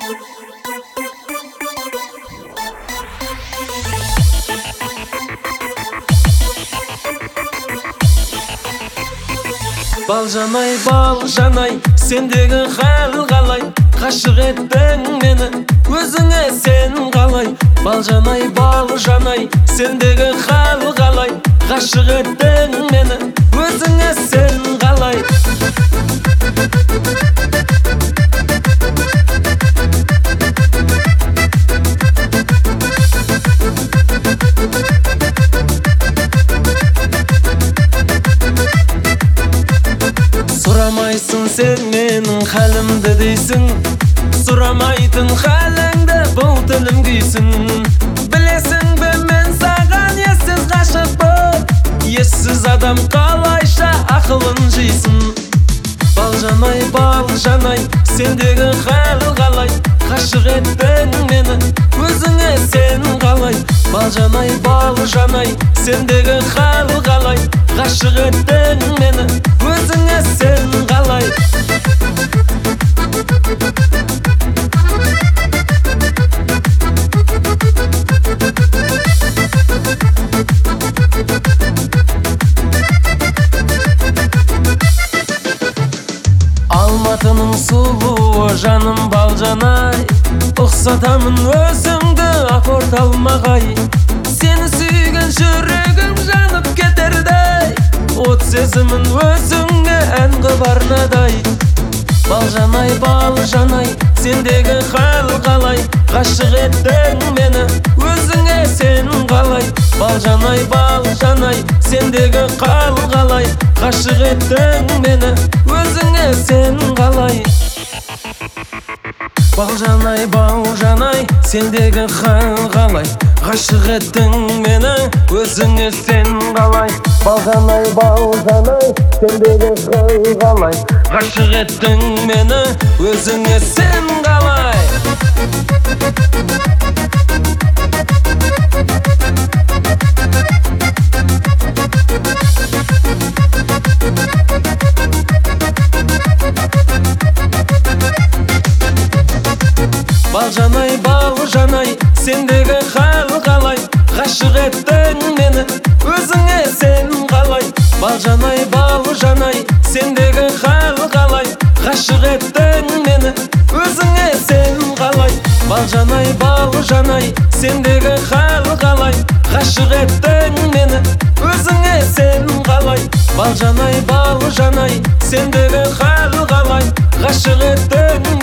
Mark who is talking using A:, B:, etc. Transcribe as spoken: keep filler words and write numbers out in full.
A: Балжанай, балжанай, сендегі хал қалай? Ғашық еттің мені, өзіңе сен қалай? Балжанай, балжанай, сендегі хал қалай? Ғашық еттің мені, өзіңе сен қалай? Сұрамайсың сен менің хәлімді дейсің, сұрамайтын хәліңді бұл тілім күйсің. Білесің бе мен саған ессіз ғашықпын, ессіз адам қалайша ақылын жейсің. Балжанай, балжанай, сендегі хәл қалай? Ғашық еттің мені, өзіңе сен қалай? Балжанай, балжанай, сендегі хәл қалай? Ғашық еттің мені, өзіңе сен қалай? Алматының сұлуы жаным балжанай, ұқсатамын өзіңді апорт алмағай. Сені сүйген жүрегім жанып кетердей, от сезімін өзіңе ән қып арнадай. Балжанай, балжанай, сендегі хәл қалай? Ғашық еттің мені, өзіңе сен қалай? Балжанай, балжанай, сендегі хәл қалай? Ғашық еттің мені, өзіңе сен қалай? Балжанай, балжанай, сендегі хәл қалай? Ғашық еттің мені, өзіңе сен қалай? Балжанай, балжанай, сендегі хәл қалай? Ғашық еттің мені, өзіңе сен қалай? Балжанай, балжанай, сендегі хәл қалай? Ғашық еттің мені, өзіңе сен қалай? Балжанай, балжанай, сендегі хәл қалай? Ғашық еттің мені, өзіңе сен қалай? Балжанай, балжанай, сендегі хәл қалай? Ғашық еттің мені, өзіңе сен қалай? Балжанай, балжанай, сендегі хәл қалай? Ғашық еттің